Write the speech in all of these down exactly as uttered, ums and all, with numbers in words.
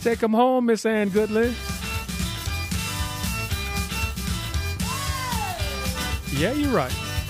Take 'em home, Miss Ann Goodley. Yeah, you're right.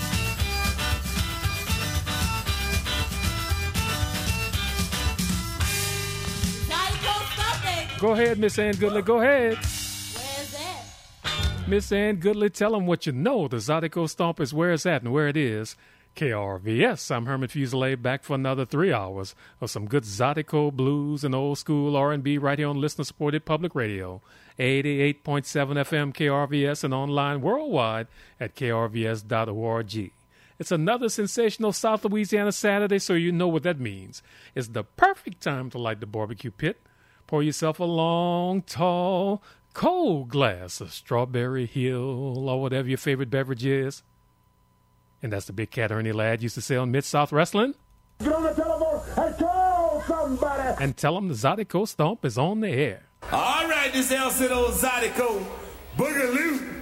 Go ahead, Miss Ann Goodley. Go ahead. Where's that? Miss Ann Goodley, tell them what you know. The Zydeco Stomp is where it's at and where it is. K R V S. I'm Herman Fuselier, back for another three hours of some good Zydeco blues and old school R and B right here on listener-supported public radio. eighty-eight point seven F M K R V S and online worldwide at K R V S dot org. It's another sensational South Louisiana Saturday, so you know what that means. It's the perfect time to light the barbecue pit. Pour yourself a long, tall, cold glass of Strawberry Hill or whatever your favorite beverage is. And that's the big cat Ernie Ladd used to say on Mid-South Wrestling. Get on the telephone and call somebody. And tell them the Zydeco Stomp is on the air. All right, this El Cido Zydeco Boogaloo.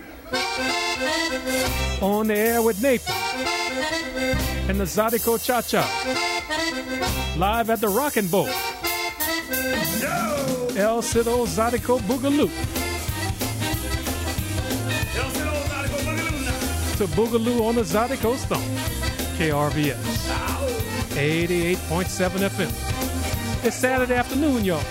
On the air with Nathan. And the Zydeco Cha-Cha. Live at the Rockin' Bowl. Yo! El Cido Zydeco Boogaloo. El Cido Zydeco Boogaloo now. To Boogaloo on the Zydeco Stomp. K R V S. Ow. eighty-eight point seven F M. It's Saturday afternoon, y'all.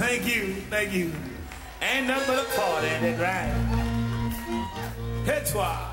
Thank you, thank you. Ain't nothing but a party in that right. Head swap.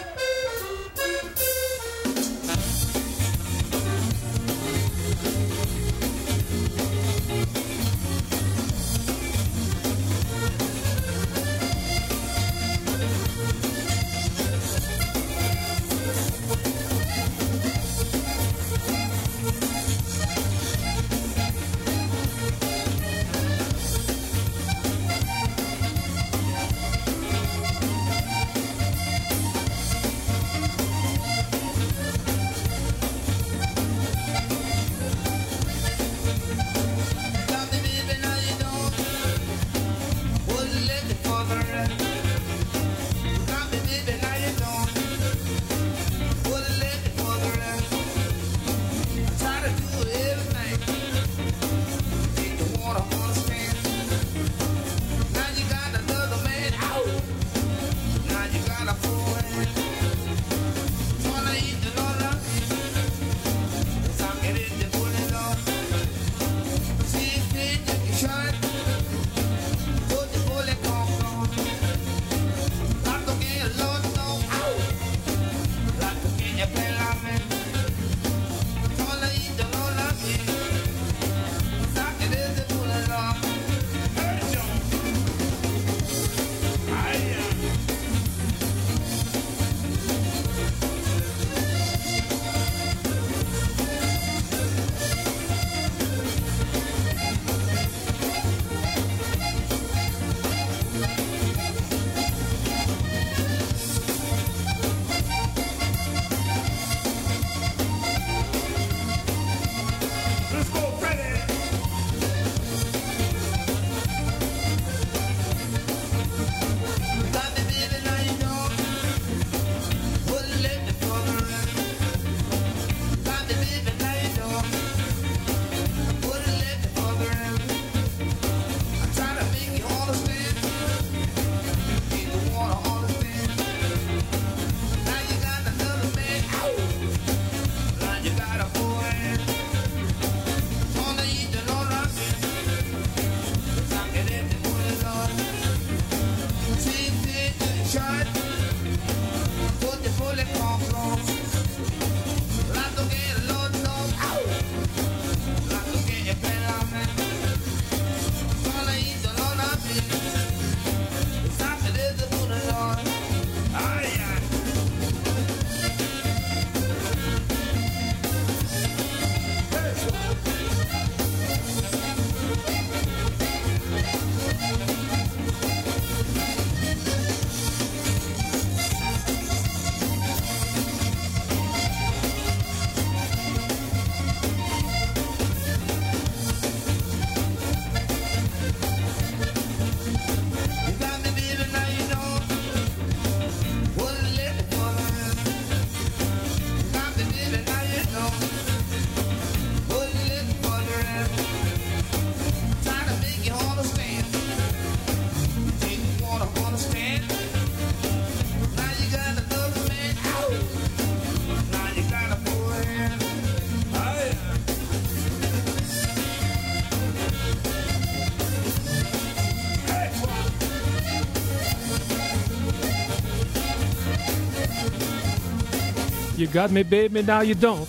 You got me, baby, now you don't.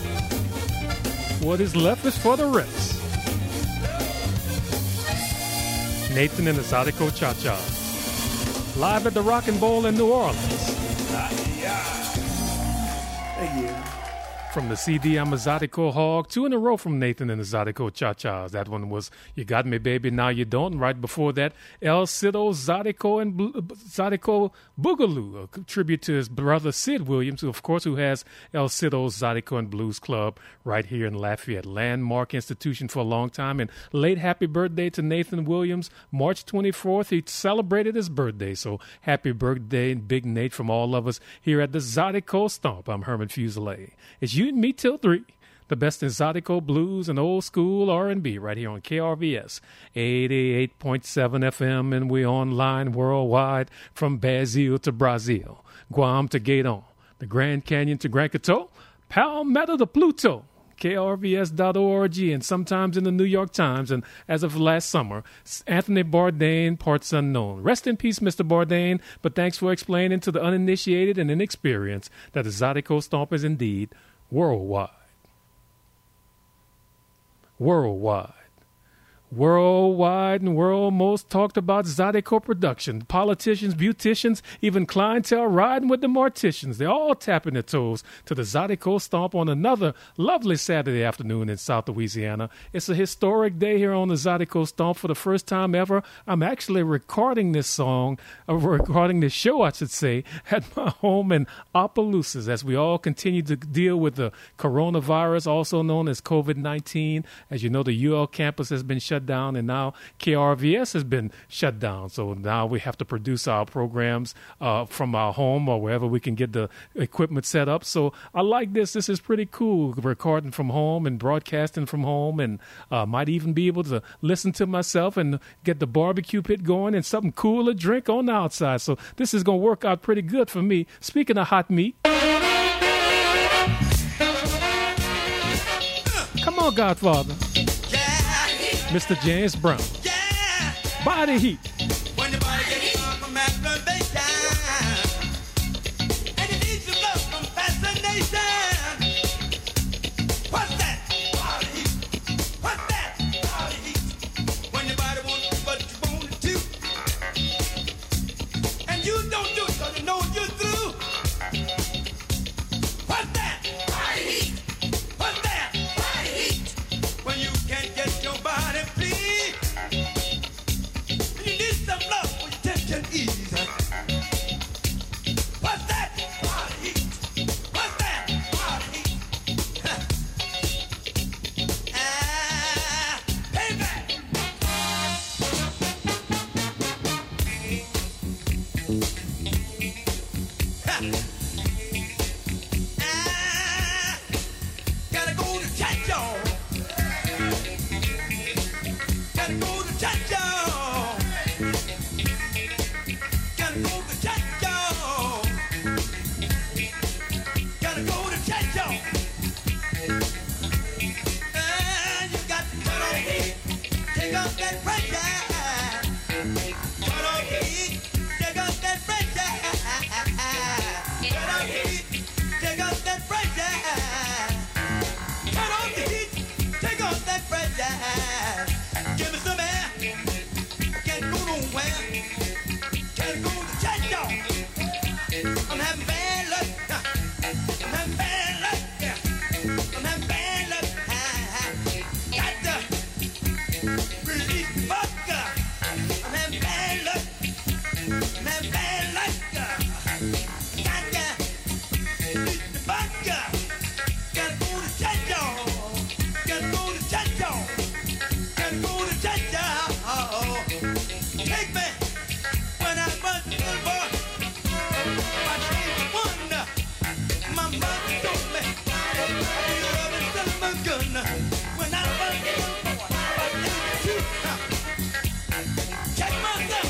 What is left is for the rest. Nathan and the Zydeco Cha-Cha. Live at the Rock and Bowl in New Orleans. Thank you. From the C D, I'm a Zydeco Hog. Two in a row from Nathan and the Zydeco Cha-Chas. That one was You Got Me, Baby, Now You Don't. Right before that, El Cido, Zydeco, and Bl- Zydeco Boogaloo, a tribute to his brother Sid Williams, who, of course, who has El Cido, Zydeco, and Blues Club right here in Lafayette. Landmark institution for a long time. And late happy birthday to Nathan Williams. March twenty-fourth, he celebrated his birthday. So happy birthday, Big Nate, from all of us here at the Zydeco Stomp. I'm Herman Fuselier. It's you and me till three. The best in Zydeco blues and old school R and B right here on K R V S eighty-eight point seven F M, and we're online worldwide from Brazil to Brazil, Guam to Gaydon, the Grand Canyon to Grand Coteau, Palmetto to Pluto, K R V S dot org, and sometimes in the New York Times. And as of last summer, Anthony Bourdain, parts unknown. Rest in peace, Mister Bourdain, but thanks for explaining to the uninitiated and inexperienced that the Zydeco Stomp is indeed worldwide. Worldwide. Worldwide and world most talked about Zydeco production. Politicians, beauticians, even clientele riding with the morticians. They're all tapping their toes to the Zydeco Stomp on another lovely Saturday afternoon in South Louisiana. It's a historic day here on the Zydeco Stomp. For the first time ever, I'm actually recording this song, uh, recording this show, I should say, at my home in Opelousas as we all continue to deal with the coronavirus, also known as COVID nineteen. As you know, the U L campus has been shut down, and now K R V S has been shut down. So now we have to produce our programs uh, from our home or wherever we can get the equipment set up. So I like this. This is pretty cool, recording from home and broadcasting from home, and uh, might even be able to listen to myself and get the barbecue pit going and something cool to drink on the outside. So this is going to work out pretty good for me. Speaking of hot meat, come on, Godfather. Mister James Brown. Yeah. Body heat. When the body gets up from masturbation, and it needs some love from fascination. What's that? Body heat. What's that? Body heat. When your body wants what you want it to, and you don't do it 'cause you know you're through. What's that? Body heat. What's that? Body heat. When you can't get your body free, you need some love for your tension ease. What's that? Body heat. What's that? Body heat. Ah, payback. Ah, gotta go to church, y'all. Gotta go to church, y'all. Gotta go to church, y'all. Gotta go to church, y'all. Ah, you got to cut off heat, take off that pressure. Cut off heat, take off that pressure. Cut off heat, take off that pressure. Cut off the heat, take off that pressure. Give me some air. Can't go nowhere. Can't go to church, y'all. I'm having bad luck. I'm having bad luck. I'm having bad luck. Got to release the fuck. I'm having bad luck. I'm having bad luck. Got to release the fuck. Gotta go to church, y'all. Gotta go to church, y'all. Gotta go to church, y'all. Take me when I was a little boy. My name was Wonder. My mother told me I love and son of a gun. When I was a little boy, I was two. Check myself.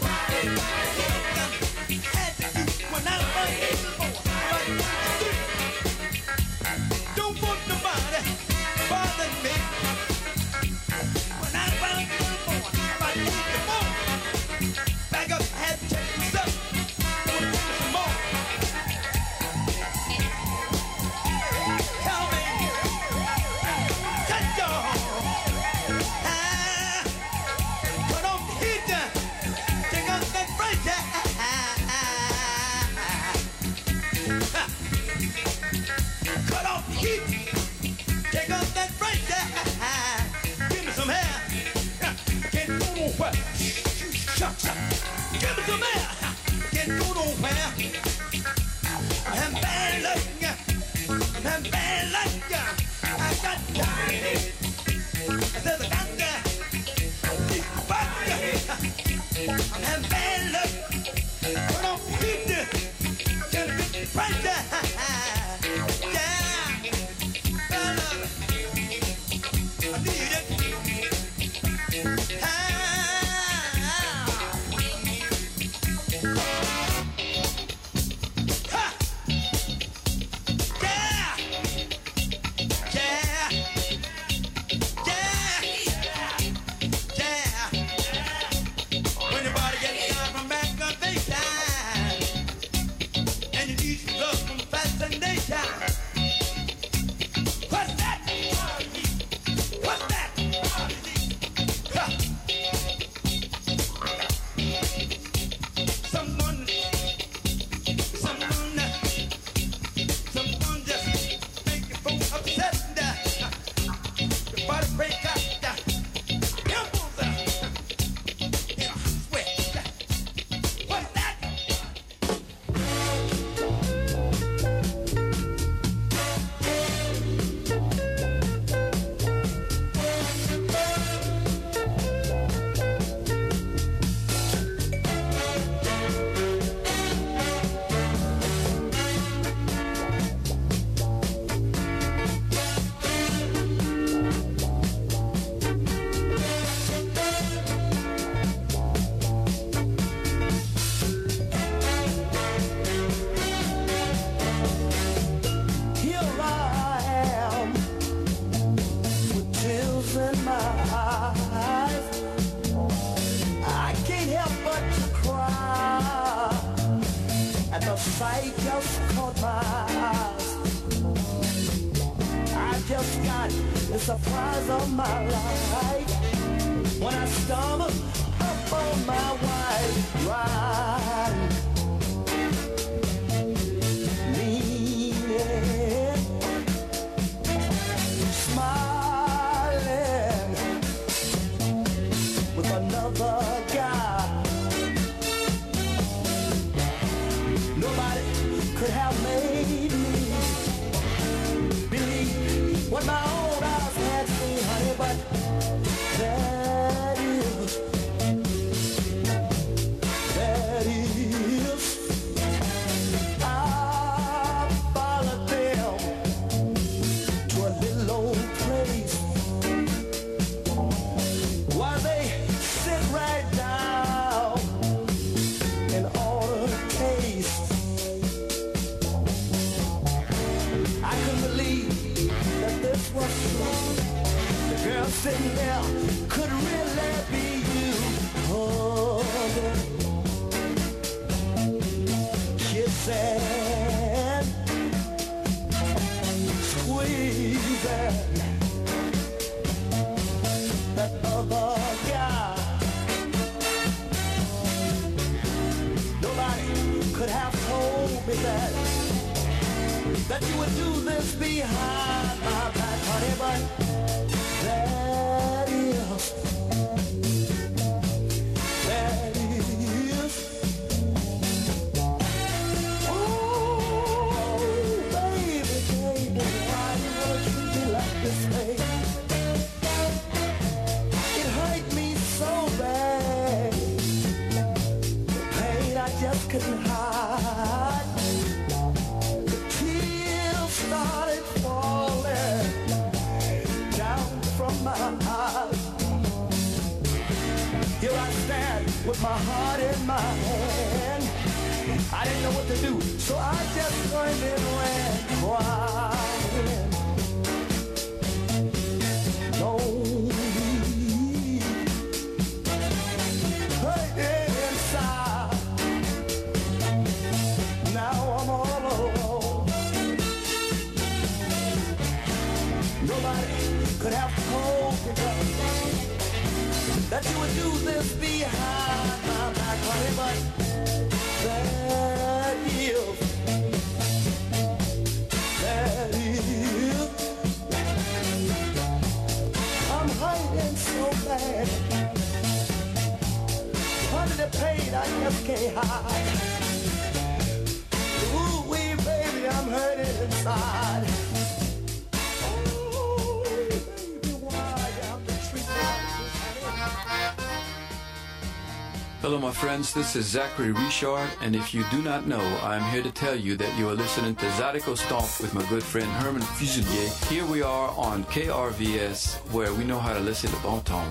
Had to do when I was a little boy. I was two. Don't want nobody bother me. When I was a little boy, I need the more. Back up, had to check myself. Want some more? Tell me. Touch y'all. Ah, cut off the heat. Take off that pressure. Cut off the heat. just got the surprise of my life when I stumble up on my white ride. Leaning, smiling with another guy. Nobody could have made me believe what my own eyes had seen, honey, but that is, that is, I followed them to a little old place while they sit right down and order a taste. I couldn't believe that this was true. The girl sitting there could really be you. Hugging, kissing, squeezing that other guy. Nobody could have told me that that you would do this behind my back, honey, but that is, that is, oh, baby, baby, why you wanna treat me like this, baby? It hurt me so bad, the pain I just couldn't hide. Started falling down from my eyes. Here I stand with my heart in my hand. I didn't know what to do, so I just turned and ran crying. Lonely, hurting inside. Now I'm all alone. Nobody could have told me that you would do this behind my back, honey, but that is, that is, I'm hurting so bad, under the pain I just can't hide. Ooh, wee, baby, I'm hurting inside. Hello my friends, this is Zachary Richard, and if you do not know, I am here to tell you that you are listening to Zydeco Stomp with my good friend Herman Fuselier. Here we are on K R V S, where we know how to listen to bon ton.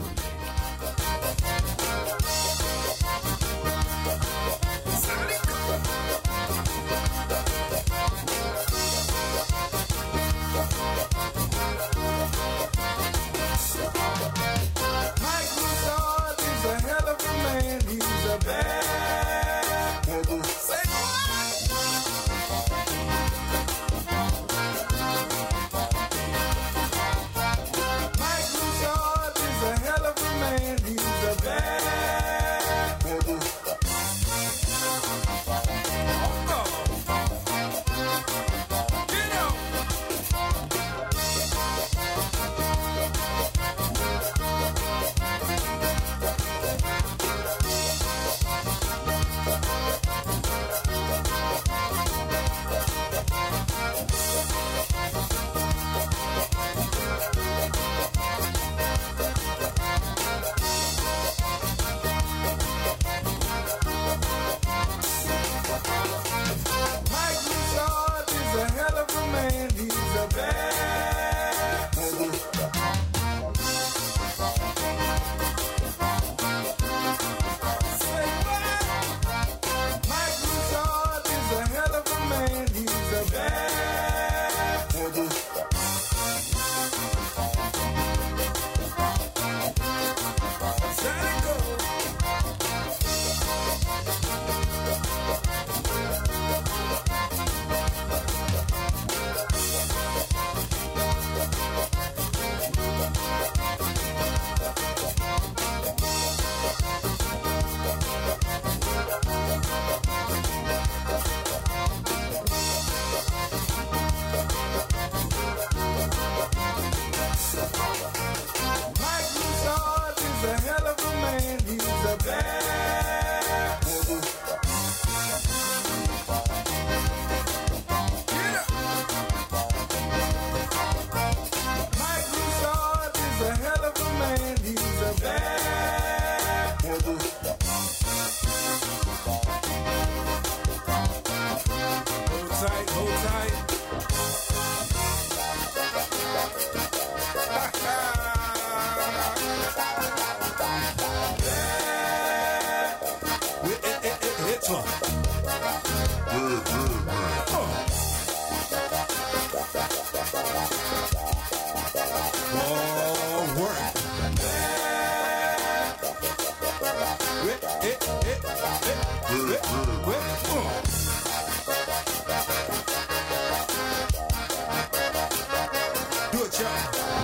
with you.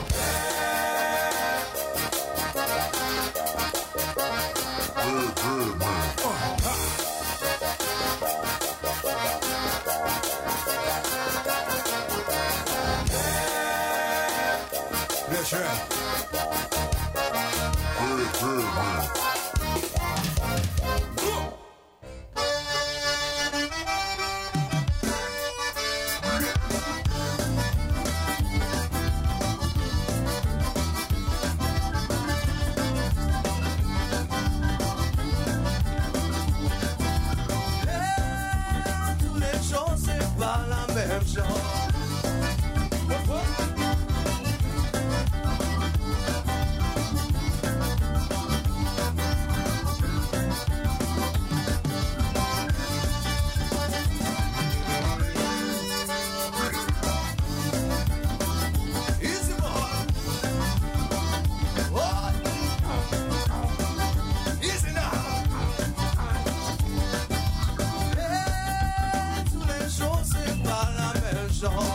That's right. Tous les jours, c'est pas la même chose. Easy boy. Oh. Easy now. Eh, tous les jours, c'est pas la même chose.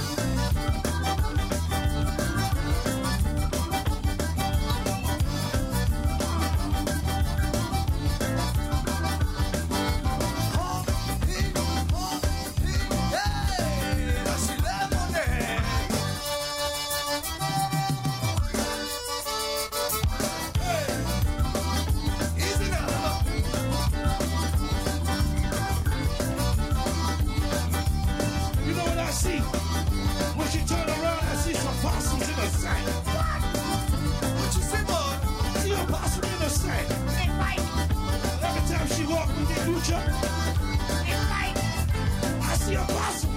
You know what I see? When she turn around, I see some possums in the sack. What you say, boy? See a possum in the sack. Every time she walk with that new truck, I see a possum.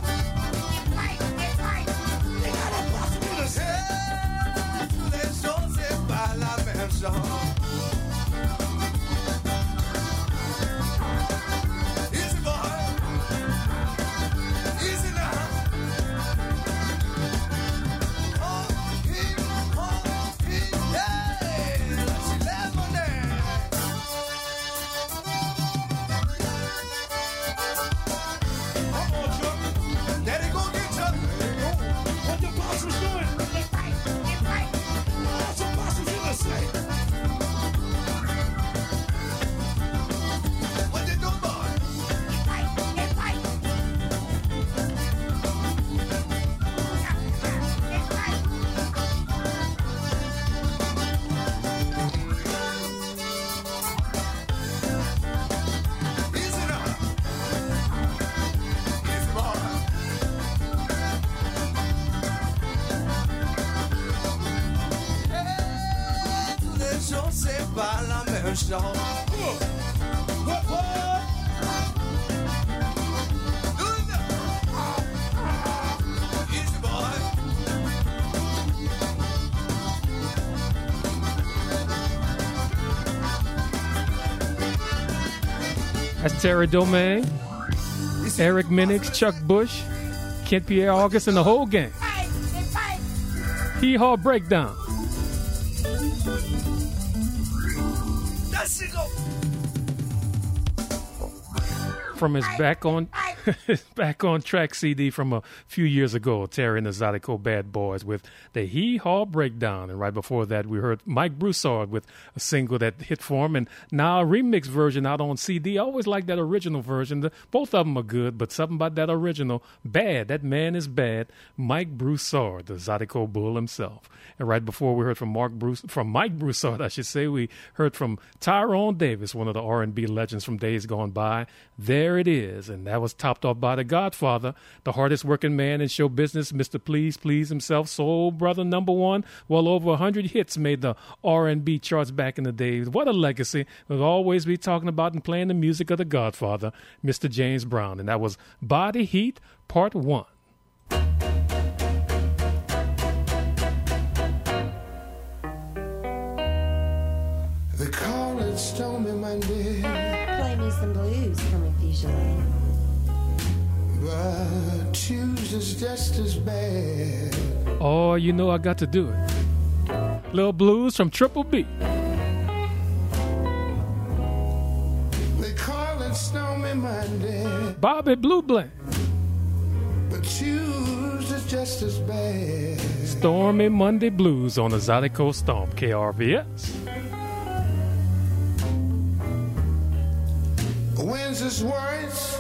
They got a possum in the sack. Eh, tous les jours, c'est pas la même chose. Easy boy. Easy now. Oh, he, oh, he, hey, she lemonade. Come on, truck. Daddy gon' get you. What the possums doing? Oh, some possums in the sack. What they do, boy? Easy now. Easy boy. Eh, tous les jours, c'est pas la même chose. What, what? Do it now. Easy boy. That's Terry Domain, Eric Minix, Chuck Bush, Kent Pierre August, and the whole gang. Hee Haw Breakdown. That's it, go. From his back on his back on track C D from a few years ago, Terry and the Zydeco Bad Boys with the Hee Haw Breakdown. And right before that, we heard Mike Broussard with a single that hit for him, and now a remix version out on C D. I always like that original version. The, both of them are good, but something about that original, bad. That man is bad. Mike Broussard, the Zydeco Bull himself. And right before we heard from Mark Bruce, from Mike Broussard, I should say, we heard from Tyrone Davis, one of the R and B legends from days gone by. There it is, and that was topped off by the Godfather, the hardest working man in show business, Mister Please Please himself, Soul Brother number one. Well over one hundred hits made the R and B charts back in the days. What a legacy. We'll always be talking about and playing the music of the Godfather, Mister James Brown, and that was Body Heat Part one. They call it Stormy Monday, Play me some blues for me, Fusilier. but Tuesday's just as bad. Oh, you know I got to do it. Little blues from Triple B. They call it Stormy Monday, Bobby Blue Bland. but Tuesday's just as bad. Stormy Monday Blues on the Zydeco Stomp, K R V S. When's his words?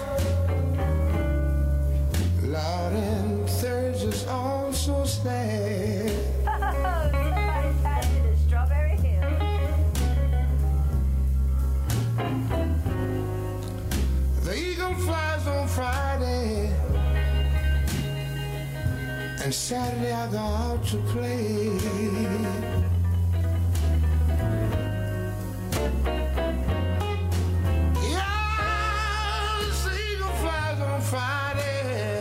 Loud and Thursday's also sad. Strawberry Hill. The eagle flies on Friday, and Saturday I go out to play. Yes, the eagle flies on Friday,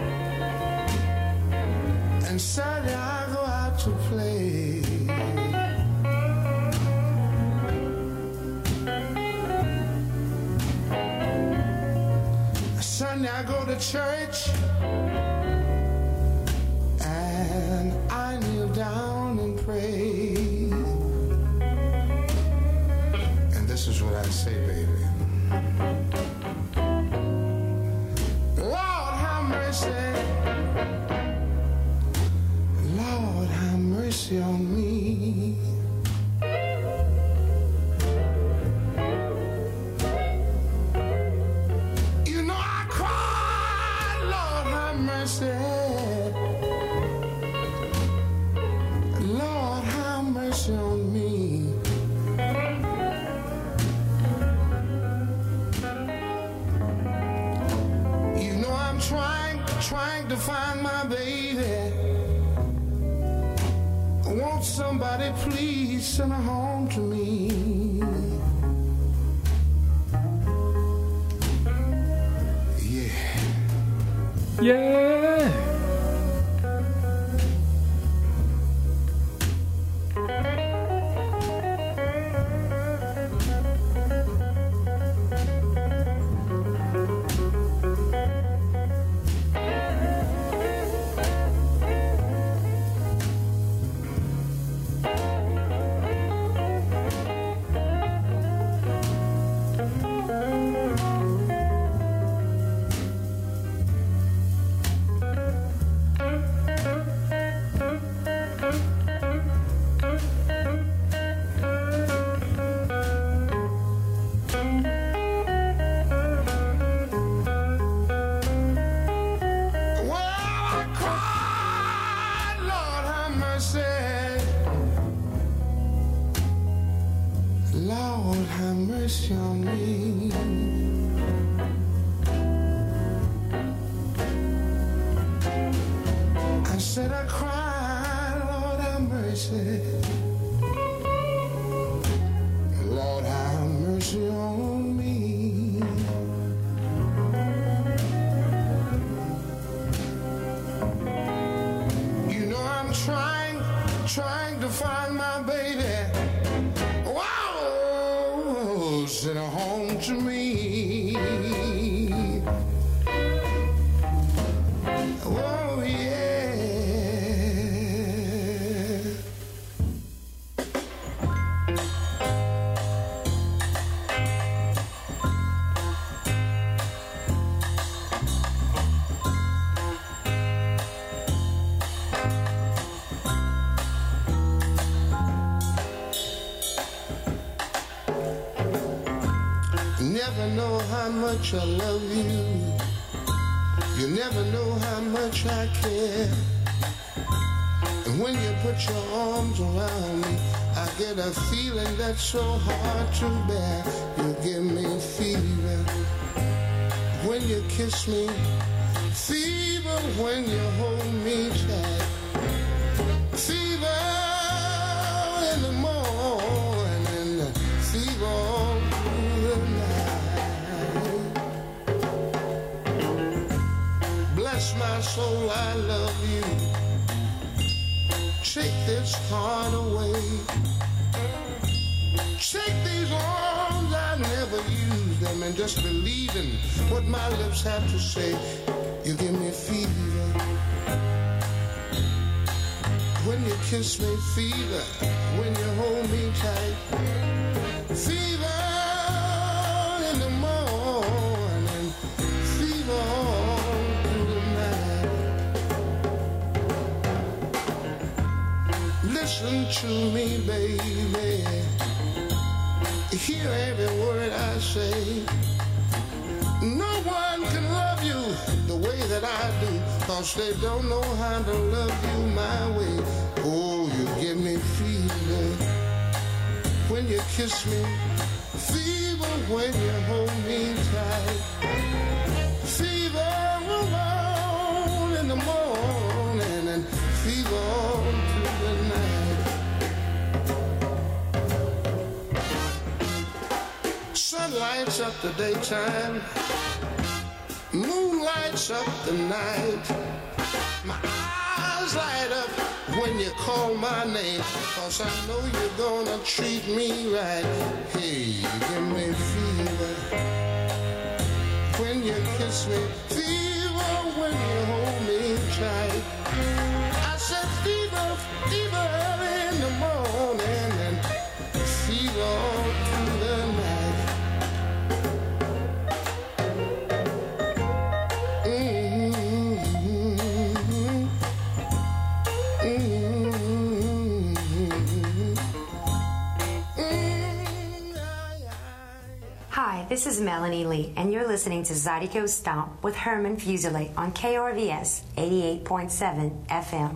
and Saturday I go out to play. Sunday I go to church, and I kneel down and pray. And this is what I say, baby. Lord, have mercy. Lord, have mercy on me. You know I cried, Lord, have mercy. Lord, have mercy on me. You know I'm trying, trying to find my baby. Won't somebody please send her home to me? Yeah. Yeah. Lord, have mercy on me. I said I cried, Lord, have mercy. Lord, have mercy on me. You know I'm trying, trying to find my baby. Wow, send her home to me. Oh yeah. Never know how much I love you. You never know how much I care. And when you put your arms around me, I get a feeling that's so hard to bear. You give me fever when you kiss me, fever when you hold me tight, fever in the morning, fever all through the night. Bless my soul, I love you. Take this heart away. Take these arms, I never use them, and just believe in what my lips have to say. You give me fever when you kiss me, fever when you hold me tight, fever in the morning, fever all through the night. Listen to me, baby. Hear every word I say. No one can love you the way that I do, 'cause they don't know how to love you my way. Oh, you give me fever when you kiss me, fever when you hold me tight, fever alone in the morning, and fever all through the night. Sun lights up the daytime, moon lights up the night. My eyes light up when you call my name, 'cause I know you're gonna treat me right. Hey, you give me fever when you kiss me, fever when you hold me tight. I said fever, fever early in the morning, and fever all through the night. Hi, this is Melanie Lee, and you're listening to Zydeco Stomp with Herman Fuselier on K R V S eighty-eight point seven F M.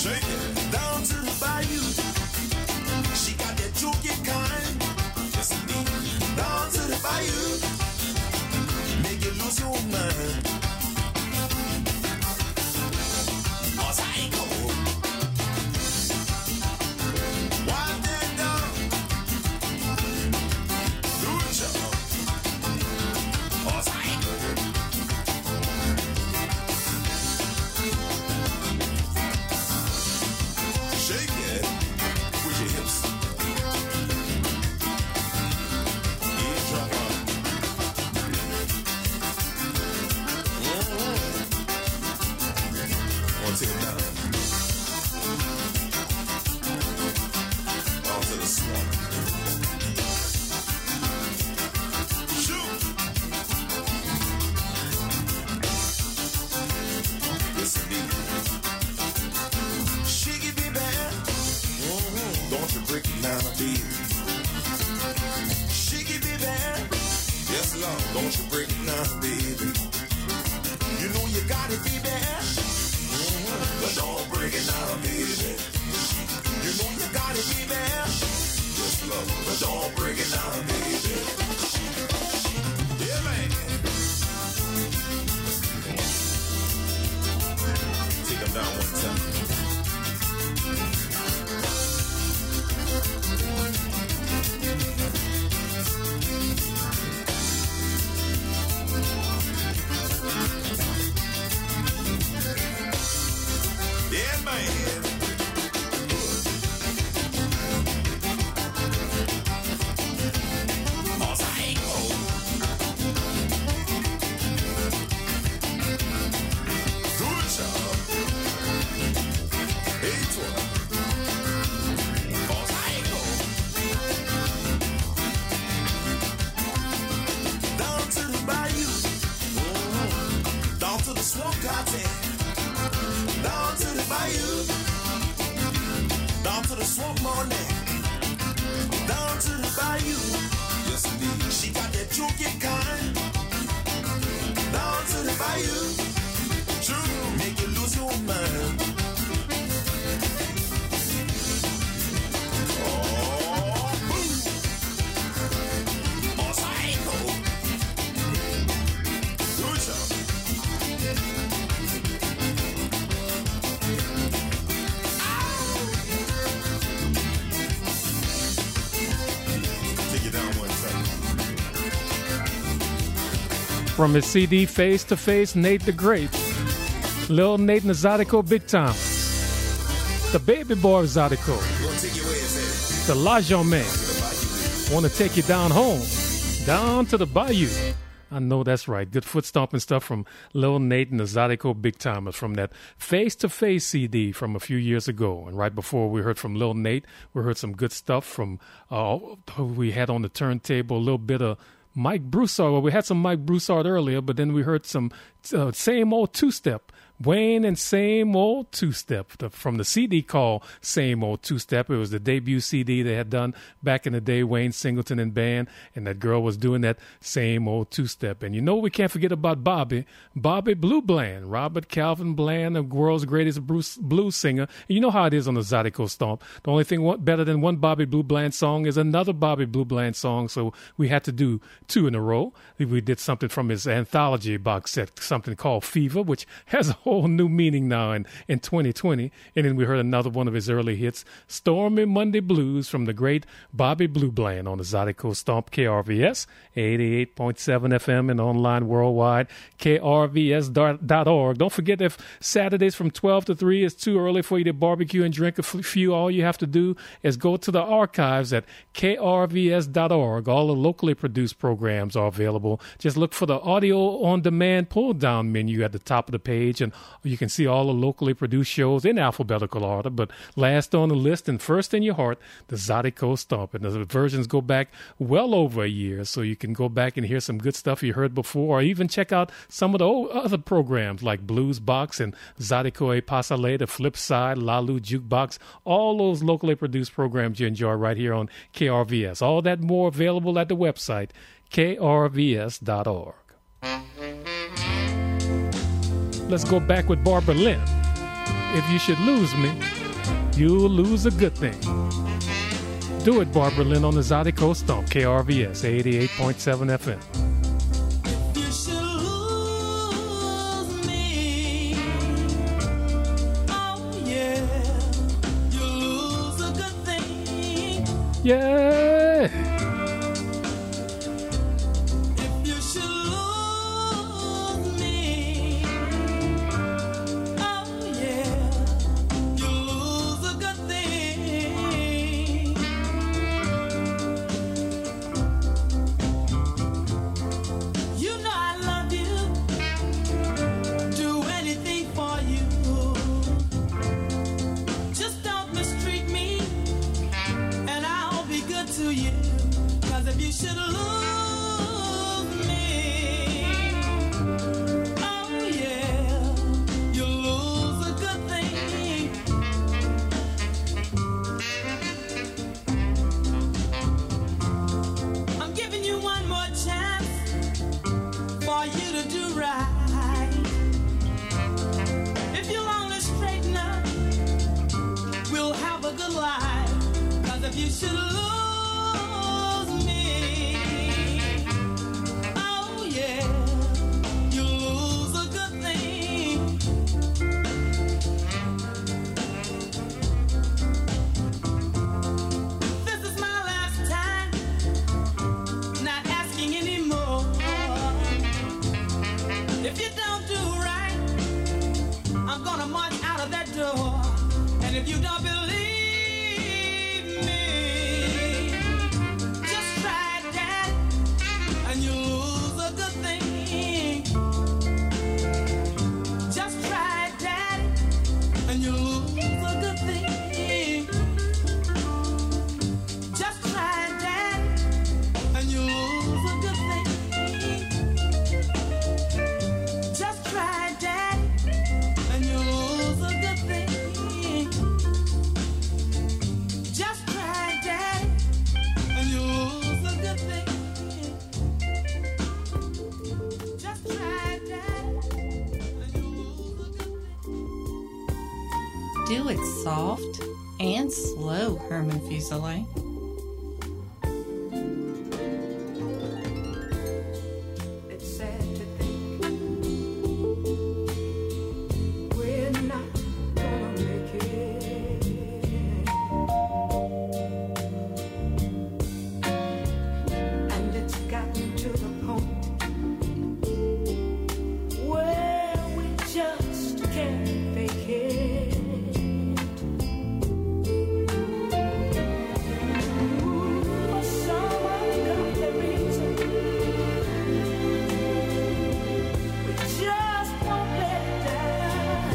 Shake it down to the bayou. She got that jukey kind. Yes, indeed. Down to the bayou. Make you lose your mind. Oh, psycho. Wind that down. Do it, y'all. Oh, psycho. Shake it with your hips. Eardrum up. Mm-hmm. Want to take it down. On to the swamp. Shoot. Yes, indeed. Shake it, baby. Mm-hmm. Don't you break it down, baby. Shake it, baby. Yes, Lord. Don't you break it down, baby. You know you got it, baby. Mm-hmm. But don't break it down, baby. You know you got it, baby. Yes, Lord. But don't break it down, baby. Yeah, man. Take them down one time. Yeah, man. Mosaico. Good job. Hey, toi. Mosaico. Down to the bayou. Mhm. Down to the swamp cotton. Down to the bayou. Down to the swamp morning. Down to the bayou. Yes, indeed. She got that jukey kind. Down to the bayou. True. Make you lose your mind. Oh, boom. Mosaico. Good job. Take it down one time. From his C D Face to Face, Nate the Great. Lil Nate and the Zydeco Big Time. The Baby Boy of Zydeco. Gonna take your ass The Lajon Man. Want to take you down home. Down to the bayou. I know that's right. Good foot stomping stuff from Lil Nate and the Zydeco Big Timers from that Face to Face C D from a few years ago. And right before we heard from Lil Nate, we heard some good stuff from uh, who we had on the turntable, a little bit of Mike Broussard. Well, we had some Mike Broussard earlier, but then we heard some uh, same old two-step. Wayne and Same Old Two-Step the, from the C D called Same Old Two-Step. It was the debut C D they had done back in the day, Wayne Singleton and band, and that girl was doing that Same Old Two-Step. And you know we can't forget about Bobby, Bobby Blue Bland, Robert Calvin Bland, the world's greatest blues, blues singer. And you know how it is on the Zydeco Stomp. The only thing one, better than one Bobby Blue Bland song is another Bobby Blue Bland song, so we had to do two in a row. We did something from his anthology box set, something called Fever, which has a whole new meaning now in, in twenty twenty. And then we heard another one of his early hits, Stormy Monday Blues, from the great Bobby Blue Bland on the Zydeco Stomp, K R V S, eighty-eight point seven F M and online worldwide, K R V S dot org. Don't forget, if Saturdays from twelve to three is too early for you to barbecue and drink a few, all you have to do is go to the archives at K R V S dot org. All the locally produced programs are available. Just look for the audio on demand pull down menu at the top of the page, and you can see all the locally produced shows in alphabetical order. But last on the list and first in your heart, the Zydeco Stomp. And the versions go back well over a year, so you can go back and hear some good stuff you heard before, or even check out some of the old other programs like Blues Box and Zydeco E Pasale, The Flip Side, Lalu Jukebox, all those locally produced programs you enjoy right here on K R V S. All that more available at the website, K R V S dot org. Let's go back with Barbara Lynn. If You Should Lose Me. you'll lose a good thing. Do it, Barbara Lynn, on the Zydeco Stomp, K R V S eighty-eight point seven F M. You should lose me. Oh, yeah. You lose a good thing. Yeah! If you should lose me. Oh, yeah. You lose a good thing. You know I love you. Do anything for you. Just don't mistreat me, and I'll be good to you. 'Cause if you should lose me, oh yeah, you'll lose a good thing. I'm giving you one more chance for you to do right. If you'll only straighten up, we'll have a good life. 'Cause if you should lose me, oh yeah, you'll lose a good thing. This is my last time, not asking anymore. If you don't do right, I'm gonna march out of that door. And if you don't believe me, just try that, and you'll lose a good thing. Just try that, and you'll lose a good thing. Just try that, and you'll lose a good thing. Just try that, and you'll lose a good thing. Just try that, and you'll lose a good thing. Just try that, and you'll lose a good thing. Do it soft and slow, Herman Fuselier. It's sad to think we're not gonna make it, and it's gotten to the point where we just can't fake it. For some ungodly reason, we just won't let it down.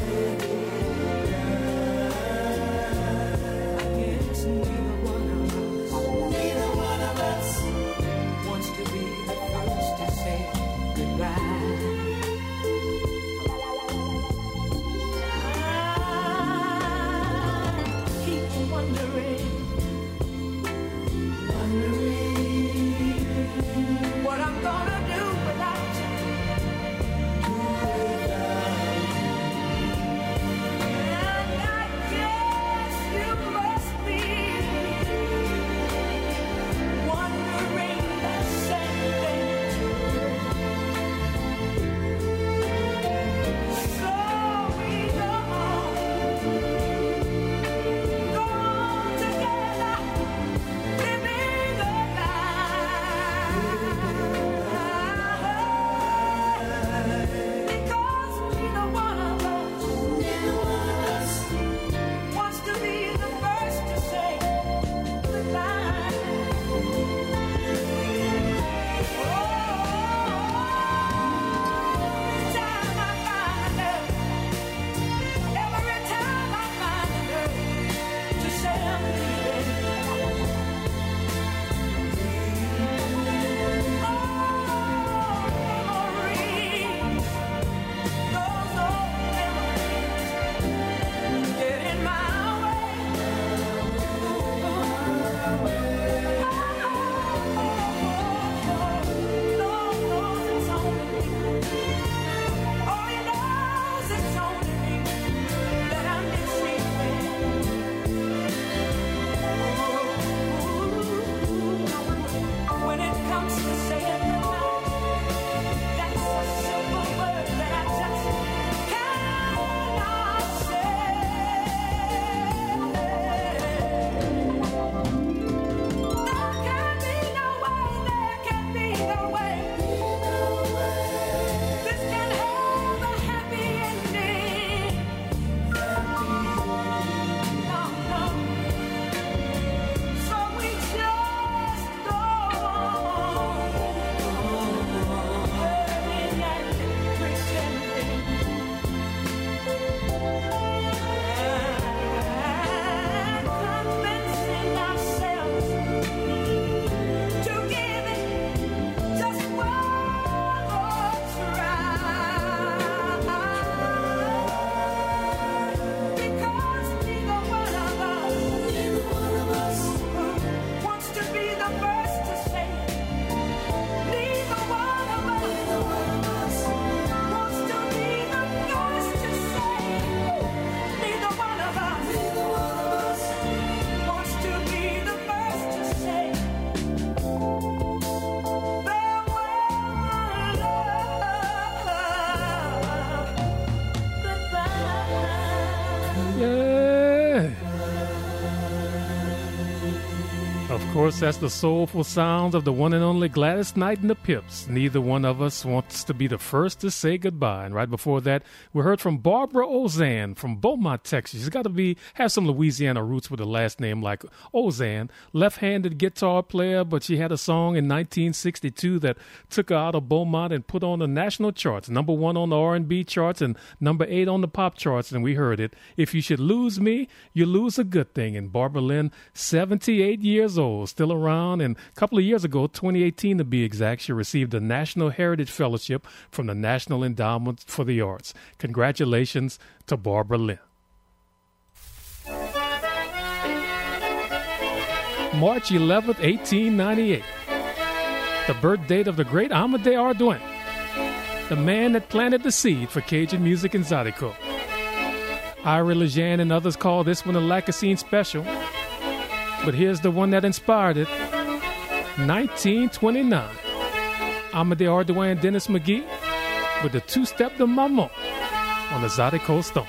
I guess neither one of us, neither one of us wants to be the first to say goodbye. Of course, that's the soulful sounds of the one and only Gladys Knight and the Pips. Neither one of us wants to be the first to say goodbye. And right before that, we heard from Barbara Ozan from Beaumont, Texas. She's got to be have some Louisiana roots with a last name like Ozan. Left-handed guitar player, but she had a song in nineteen sixty-two that took her out of Beaumont and put on the national charts. Number one on the R and B charts and number eight on the pop charts. And we heard it. If you should lose me, you lose a good thing. And Barbara Lynn, seventy-eight years old, still around, and a couple of years ago, twenty eighteen to be exact, she received a National Heritage Fellowship from the National Endowment for the Arts. Congratulations to Barbara Lynn. March eleventh, eighteen ninety-eight, the birth date of the great Amadé Ardoin, the man that planted the seed for Cajun music in Zydeco. Ira LeJean and others call this one a Lacassine special, but here's the one that inspired it. nineteen twenty-nine. Amadé Ardoin and Dennis McGee with the two-step de Maman on the Zydeco Stomp.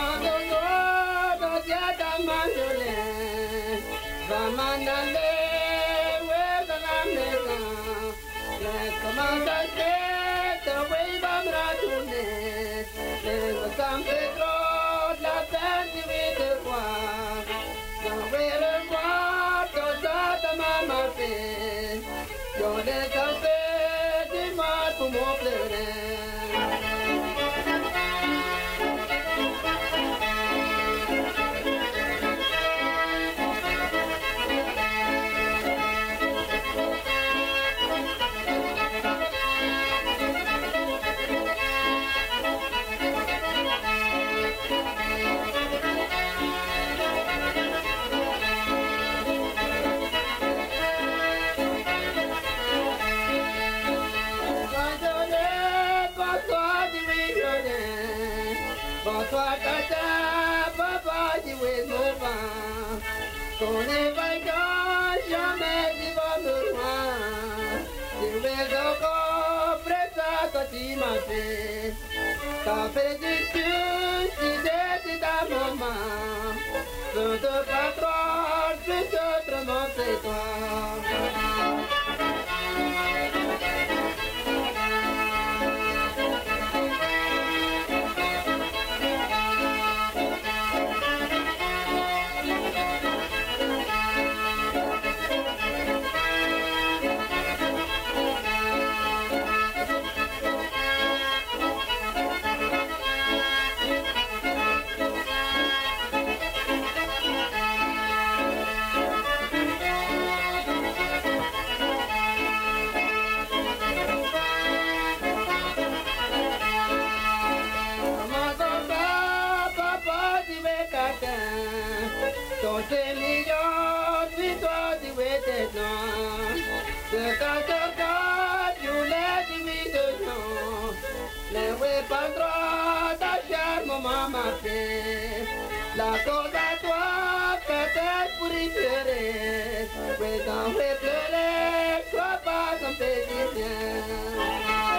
La cause à toi, peut-être pour y pleurer. Oui, quand je vais pleurer, crois pas qu'on fait du bien.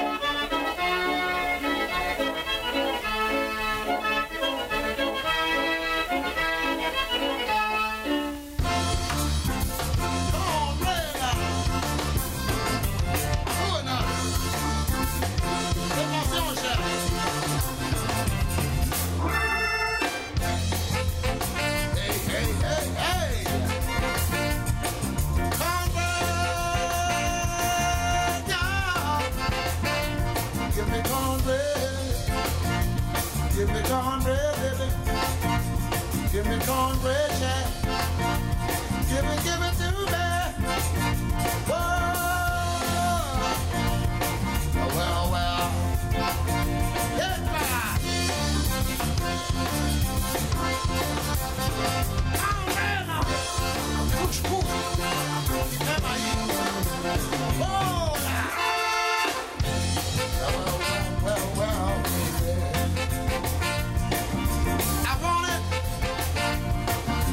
Give me cornbread, baby. Give me cornbread, child. Give it, give it to me. Whoa. Well, well. Yes, ma. Cornbread now. Push, push. Am I eating? Whoa, now. Well, well, well, baby. I want it.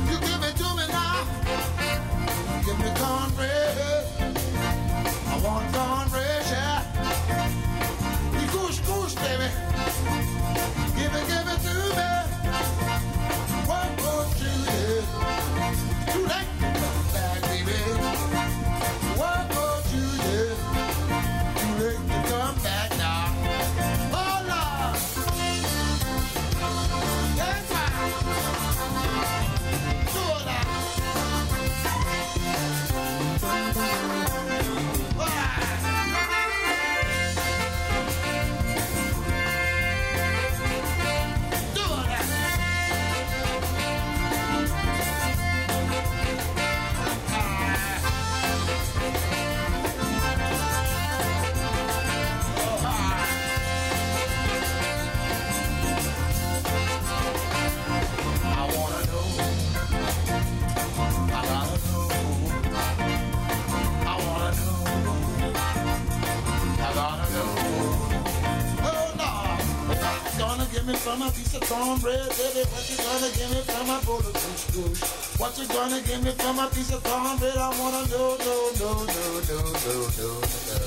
gonna give me for my piece of cornbread, baby? What you gonna give me for my bowl of couscous? What you gonna give me for my piece of cornbread? I wanna know, no, no, no, no, no, no, no.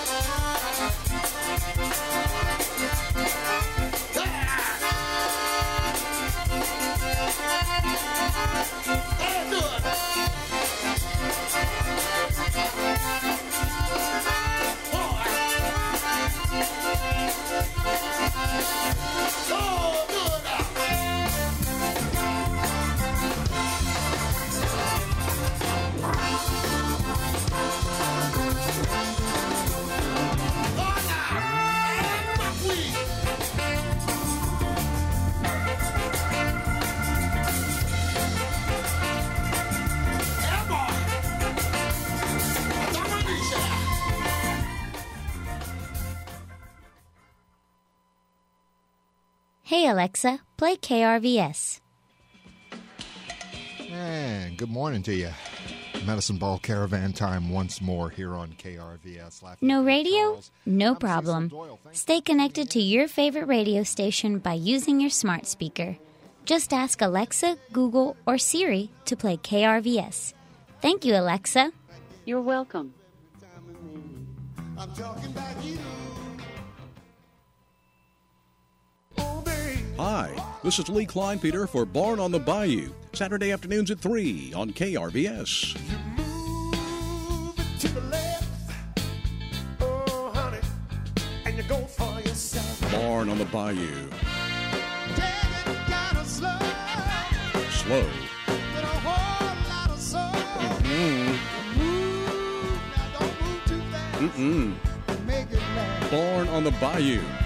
Hey, do it. Oh, good. Hey Alexa, play K R V S. And good morning to you. Medicine Ball Caravan time once more here on K R V S. No radio? No problem. Stay connected to your favorite radio station by using your smart speaker. Just ask Alexa, Google, or Siri to play K R V S. Thank you, Alexa. You're welcome. I'm talking about you. Hi, this is Lee Kleinpeter for Born on the Bayou, Saturday afternoons at three on K R V S. Move it to the left, oh honey, and you go for yourself. Born on the Bayou. Take it kinda slow, Slow. with a whole lot of soul. Mm-mm. Move, now don't move too fast. Mm-mm. Make it last. Born on the Bayou.